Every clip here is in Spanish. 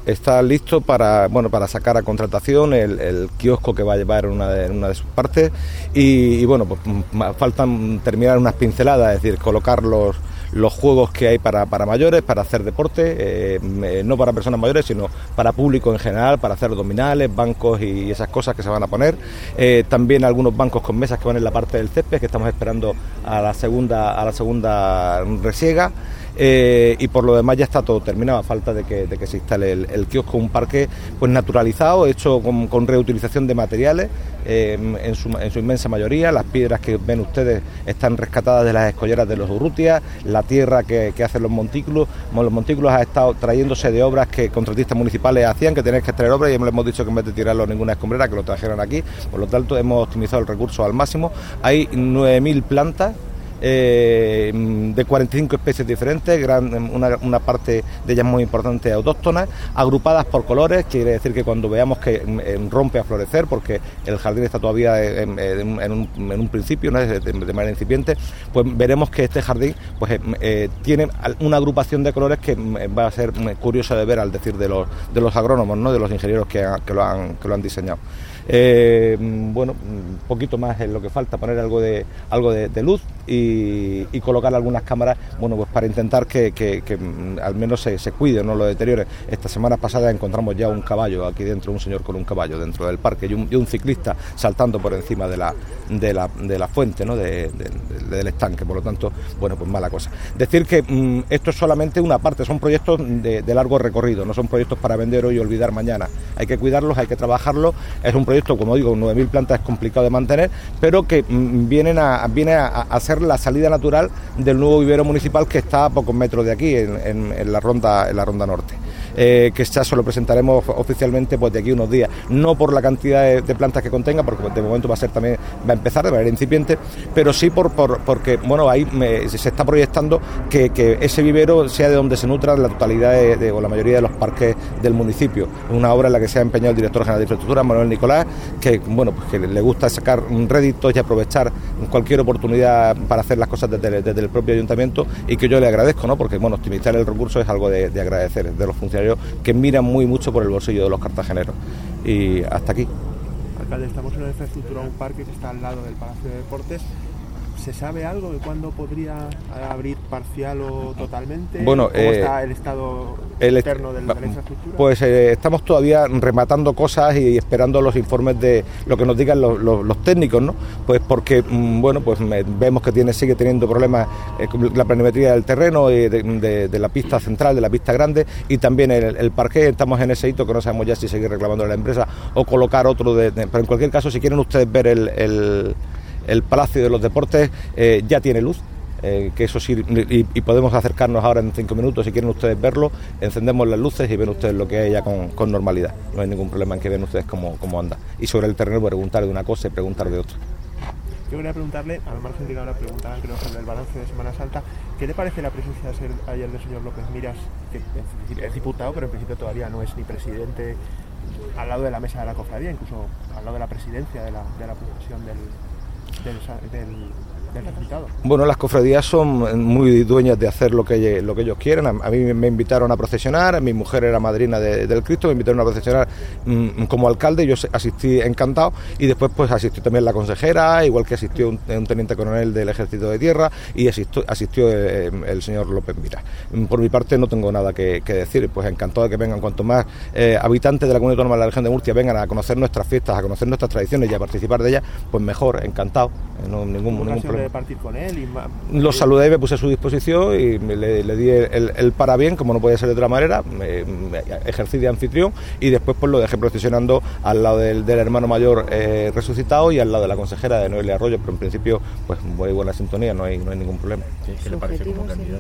está listo para sacar a contratación el kiosco que va a llevar una de sus partes y bueno, pues faltan terminar unas pinceladas, es decir, colocar los juegos que hay para mayores, para hacer deporte, no para personas mayores, sino para público en general, para hacer abdominales, bancos y esas cosas que se van a poner. También algunos bancos con mesas que van en la parte del césped, que estamos esperando a la segunda resiega. Y por lo demás ya está todo terminado, a falta de que se instale el kiosco, un parque pues naturalizado, hecho con reutilización de materiales en su inmensa mayoría. Las piedras que ven ustedes están rescatadas de las escolleras de los Urrutias, la tierra que hacen los montículos ha estado trayéndose de obras que contratistas municipales hacían, que tenían que extraer obras, y les hemos dicho que en vez de tirarlo en ninguna escombrera, que lo trajeran aquí. Por lo tanto, hemos optimizado el recurso al máximo. Hay 9.000 plantas de 45 especies diferentes, una parte de ellas muy importante autóctonas, agrupadas por colores. Quiere decir que cuando veamos que rompe a florecer, porque el jardín está todavía en un principio, ¿no? de manera incipiente, pues veremos que este jardín pues tiene una agrupación de colores que va a ser curiosa de ver, al decir de los agrónomos, ¿no? De los ingenieros que lo han diseñado. Bueno, un poquito más es lo que falta, poner algo de luz y colocar algunas cámaras, bueno, pues para intentar que al menos se cuide, no lo deteriore. Esta semana pasada encontramos ya un caballo aquí dentro, un señor con un caballo dentro del parque, y un ciclista saltando por encima de la fuente, ¿no? del estanque. Por lo tanto, bueno, pues mala cosa. Decir que esto es solamente una parte, son proyectos de largo recorrido, no son proyectos para vender hoy y olvidar mañana. Hay que cuidarlos, hay que trabajarlos. Es un proyecto, como digo, 9.000 plantas es complicado de mantener, pero que viene a ser la salida natural del nuevo vivero municipal, que está a pocos metros de aquí, en la ronda norte. Que ya se lo presentaremos oficialmente pues de aquí unos días, no por la cantidad de plantas que contenga, porque de momento va a empezar de manera incipiente, pero sí porque bueno, ahí se está proyectando que ese vivero sea de donde se nutra la totalidad o la mayoría de los parques del municipio. Una obra en la que se ha empeñado el director general de infraestructura, Manuel Nicolás, que bueno, pues que le gusta sacar réditos y aprovechar cualquier oportunidad para hacer las cosas desde el propio ayuntamiento, y que yo le agradezco, ¿no? Porque bueno, optimizar el recurso es algo de agradecer, de los funcionarios que miran mucho por el bolsillo de los cartageneros. Y hasta aquí. Alcalde, estamos en una infraestructura, un parque que está al lado del Palacio de Deportes. ¿Se sabe algo de cuándo podría abrir parcial o totalmente? Bueno, ¿cómo está el estado interno de la infraestructura? Pues estamos todavía rematando cosas y esperando los informes de lo que nos digan los técnicos, ¿no? Pues porque, bueno, pues vemos que sigue teniendo problemas la planimetría del terreno, de la pista central, de la pista grande, y también el parqué. Estamos en ese hito que no sabemos ya si seguir reclamando a la empresa o colocar otro, pero en cualquier caso, si quieren ustedes ver el Palacio de los Deportes, ya tiene luz, que eso sí, y podemos acercarnos ahora en 5 minutos, si quieren ustedes verlo. Encendemos las luces y ven ustedes lo que hay ya con normalidad. No hay ningún problema en que vean ustedes cómo anda. Y sobre el terreno, preguntar de una cosa y preguntar de otra. Yo quería preguntarle, al margen de que ahora preguntaban, creo, sobre el balance de Semana Santa, ¿qué le parece la presencia ayer del señor López Miras, que es diputado, pero en principio todavía no es ni presidente, al lado de la mesa de la cofradía, incluso al lado de la presidencia de la procesión del resultado? Bueno, las cofradías son muy dueñas de hacer lo que ellos quieren. A mí me invitaron a procesionar, mi mujer era madrina del Cristo, me invitaron a procesionar como alcalde, yo asistí encantado, y después pues asistió también la consejera, igual que asistió un teniente coronel del Ejército de Tierra, y asistió el señor López Miras. Por mi parte no tengo nada que decir, pues encantado de que vengan cuanto más habitantes de la Comunidad Autónoma de la Región de Murcia vengan a conocer nuestras fiestas, a conocer nuestras tradiciones y a participar de ellas, pues mejor, encantado, no ningún problema. De partir con él lo saludé y me puse a su disposición y le di el parabén, como no podía ser de otra manera, ejercí de anfitrión, y después pues lo dejé procesionando al lado del hermano mayor resucitado y al lado de la consejera de Noelia Arroyo, pero en principio pues muy buena sintonía, no hay ningún problema. ¿Qué le parece como candidato?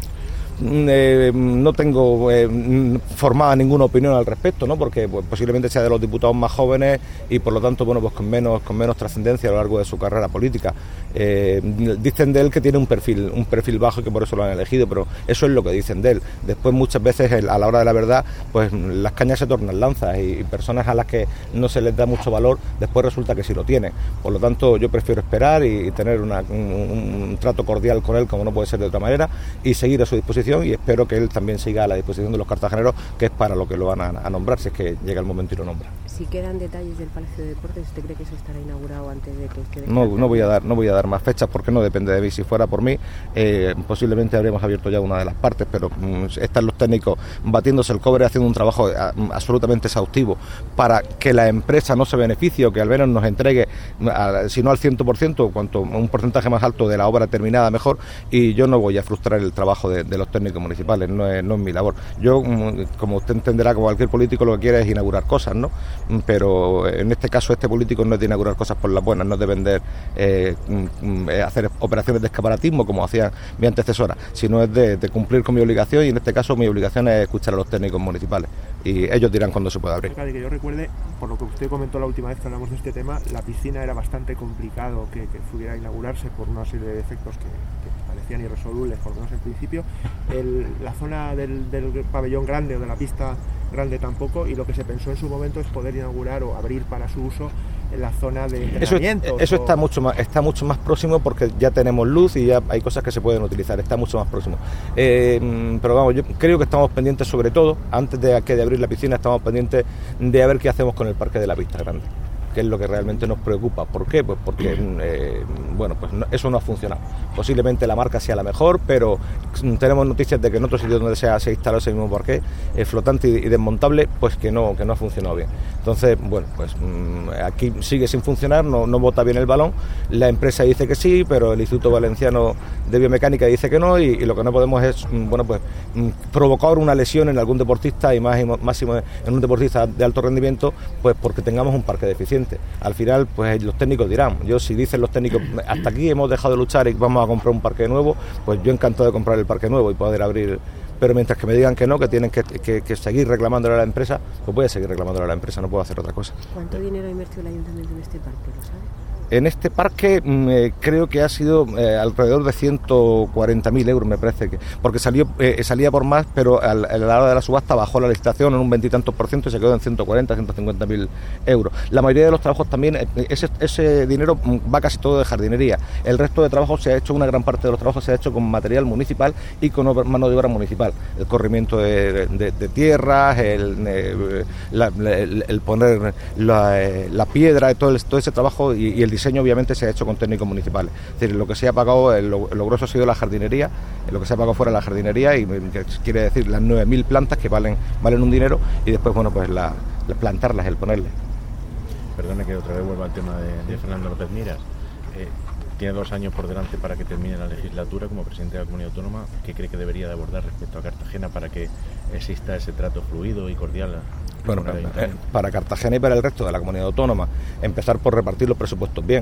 No tengo formada ninguna opinión al respecto, ¿no? Porque pues, posiblemente sea de los diputados más jóvenes y por lo tanto bueno, pues con menos trascendencia a lo largo de su carrera política. Dicen de él que tiene un perfil bajo y que por eso lo han elegido, pero eso es lo que dicen de él. Después muchas veces a la hora de la verdad pues las cañas se tornan lanzas, y personas a las que no se les da mucho valor después resulta que sí lo tienen. Por lo tanto yo prefiero esperar y tener un trato cordial con él, como no puede ser de otra manera, y seguir a su disposición disposición y espero que él también siga a la disposición de los cartageneros, que es para lo que lo van a nombrar, si es que llega el momento y lo nombra. Si quedan detalles del Palacio de Deportes, ¿usted cree que se estará inaugurado antes de que esté? No voy a dar más fechas porque no depende de mí. Si fuera por mí, posiblemente habríamos abierto ya una de las partes, pero están los técnicos batiéndose el cobre, haciendo un trabajo absolutamente exhaustivo para que la empresa no se beneficie o que al menos nos entregue, si no al 100%, cuanto un porcentaje más alto de la obra terminada mejor, y yo no voy a frustrar el trabajo de los técnicos municipales, no es mi labor. Yo, como usted entenderá, como cualquier político, lo que quiere es inaugurar cosas, ¿no? Pero en este caso este político no es de inaugurar cosas por las buenas, no es de vender, hacer operaciones de escaparatismo como hacía mi antecesora, sino es de cumplir con mi obligación, y en este caso mi obligación es escuchar a los técnicos municipales y ellos dirán cuándo se puede abrir. Que yo recuerde, por lo que usted comentó la última vez que hablamos de este tema, la piscina era bastante complicado que pudiera inaugurarse por una serie de defectos que parecían irresolubles, por lo menos en principio. La zona del pabellón grande o de la pista grande tampoco, y lo que se pensó en su momento es poder inaugurar o abrir para su uso en la zona de entrenamientos. Eso está mucho más próximo, porque ya tenemos luz y ya hay cosas que se pueden utilizar, está mucho más próximo. Pero vamos, yo creo que estamos pendientes, sobre todo, antes de abrir la piscina, estamos pendientes de a ver qué hacemos con el parque de la pista grande, que es lo que realmente nos preocupa. ¿Por qué? Pues porque eso no ha funcionado. Posiblemente la marca sea la mejor, pero tenemos noticias de que en otros sitios donde se ha instalado ese mismo parque flotante y desmontable, pues que no ha funcionado bien. Entonces, aquí sigue sin funcionar, no bota bien el balón. La empresa dice que sí, pero el Instituto Valenciano de Biomecánica dice que no, y lo que no podemos es provocar una lesión en algún deportista, y máximo en un deportista de alto rendimiento, pues porque tengamos un parque deficiente. Al final, pues los técnicos dirán. Si dicen los técnicos, hasta aquí hemos dejado de luchar y vamos a comprar un parque nuevo, pues yo encantado de comprar el parque nuevo y poder abrir. Pero mientras que me digan que no, que tienen que seguir reclamándole a la empresa, pues voy a seguir reclamándole a la empresa, no puedo hacer otra cosa. ¿Cuánto dinero ha invertido el ayuntamiento en este parque, lo sabe? En este parque creo que ha sido alrededor de 140.000 euros, me parece, porque salía por más, pero a la hora de la subasta bajó la licitación en un 20 y tantos % y se quedó en 150.000 euros. La mayoría de los trabajos también, ese dinero va casi todo de jardinería. El resto de trabajos una gran parte de los trabajos se ha hecho con material municipal y con mano de obra municipal. El corrimiento de tierras, el poner la piedra, todo ese trabajo, y el diseño obviamente se ha hecho con técnicos municipales. Es decir, lo que se ha pagado, lo grueso ha sido la jardinería, lo que se ha pagado fuera la jardinería, y quiere decir las 9.000 plantas que valen un dinero, y después plantarlas, el ponerle. Perdone que otra vez vuelva al tema de Fernando López Miras. Tiene 2 años por delante para que termine la legislatura como presidente de la Comunidad Autónoma. ¿Qué cree que debería de abordar respecto a Cartagena para que exista ese trato fluido y cordial? Bueno, para Cartagena y para el resto de la Comunidad Autónoma, empezar por repartir los presupuestos bien,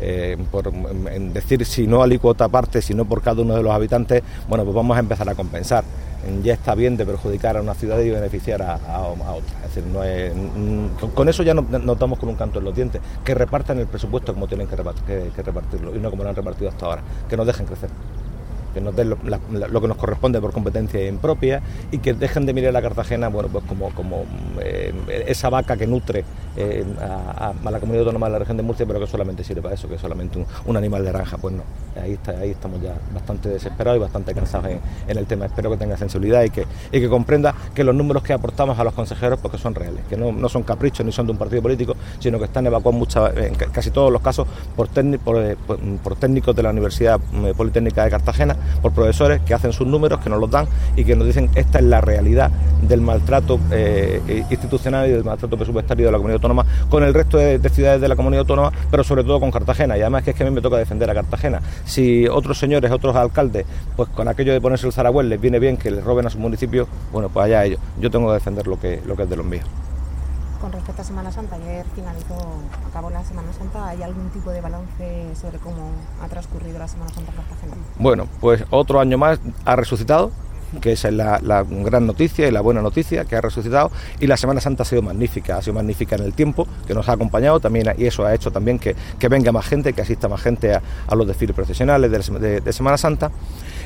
en decir, si no alícuota aparte, si no por cada uno de los habitantes, pues vamos a empezar a compensar. Ya está bien de perjudicar a una ciudad y beneficiar a otra. Es decir, con eso ya no estamos con un canto en los dientes. Que repartan el presupuesto como tienen que repartirlo, y no como lo han repartido hasta ahora. Que nos dejen crecer, que nos den lo que nos corresponde por competencia impropia, y que dejen de mirar a Cartagena como esa vaca que nutre a la Comunidad Autónoma de la región de Murcia, pero que solamente sirve para eso, que es solamente un animal de granja. Pues no, ahí estamos ya bastante desesperados y bastante cansados en el tema. Espero que tenga sensibilidad y que comprenda que los números que aportamos a los consejeros, porque son reales, que no son caprichos ni son de un partido político, sino que están evacuados en casi todos los casos por técnicos de la Universidad Politécnica de Cartagena, por profesores que hacen sus números, que nos los dan y que nos dicen esta es la realidad del maltrato institucional y del maltrato presupuestario de la Comunidad Autónoma con el resto de ciudades de la Comunidad Autónoma, pero sobre todo con Cartagena. Y además que es que a mí me toca defender a Cartagena. Si otros señores, otros alcaldes, pues con aquello de ponerse el Zaragoel les viene bien que les roben a su municipio, pues allá ellos. Yo tengo que defender lo que es de los míos. Con respecto a Semana Santa, ayer acabó la Semana Santa, ¿hay algún tipo de balance sobre cómo ha transcurrido la Semana Santa en Cartagena? Bueno, pues otro año más ha resucitado, que esa es la gran noticia y la buena noticia, que ha resucitado, y la Semana Santa ha sido magnífica en el tiempo, que nos ha acompañado también, y eso ha hecho también que venga más gente, que asista más gente a los desfiles procesionales de Semana Santa.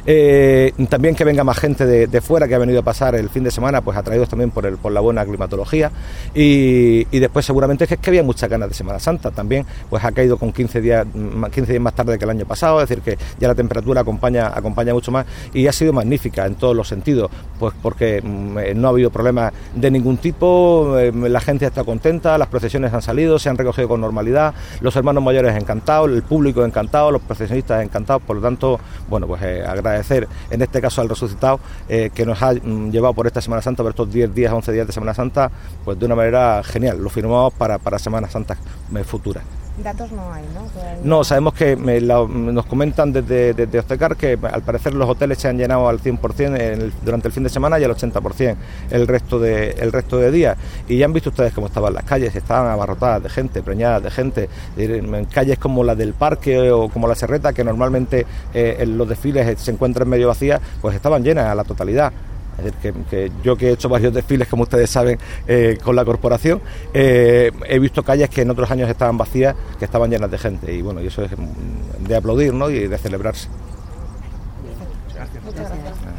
También que venga más gente de fuera que ha venido a pasar el fin de semana, pues atraídos también por la buena climatología, y después seguramente es que había muchas ganas de Semana Santa. También pues ha caído con 15 días más tarde que el año pasado, es decir que ya la temperatura acompaña mucho más, y ha sido magnífica en todos los sentidos, pues porque no ha habido problemas de ningún tipo, la gente está contenta, las procesiones han salido, se han recogido con normalidad, los hermanos mayores encantados, el público encantado, los procesionistas encantados. Por lo tanto, bueno, pues agradecer en este caso al resucitado que nos ha llevado por esta Semana Santa, por estos 10 días, 11 días de Semana Santa, pues de una manera genial. Lo firmamos para Semana Santa futuras. Datos no hay, ¿no? Todavía. No, sabemos que nos comentan desde Ostecar que al parecer los hoteles se han llenado al 100% durante el fin de semana y al 80% el resto de días. Y ya han visto ustedes cómo estaban las calles, estaban abarrotadas de gente, preñadas de gente, en calles como la del Parque o como la Serreta, que normalmente en los desfiles se encuentran medio vacías, pues estaban llenas a la totalidad. Es decir, que yo que he hecho varios desfiles, como ustedes saben, con la corporación, he visto calles que en otros años estaban vacías, que estaban llenas de gente, y bueno, y eso es de aplaudir, ¿no? Y de celebrarse. Gracias. Muchas gracias.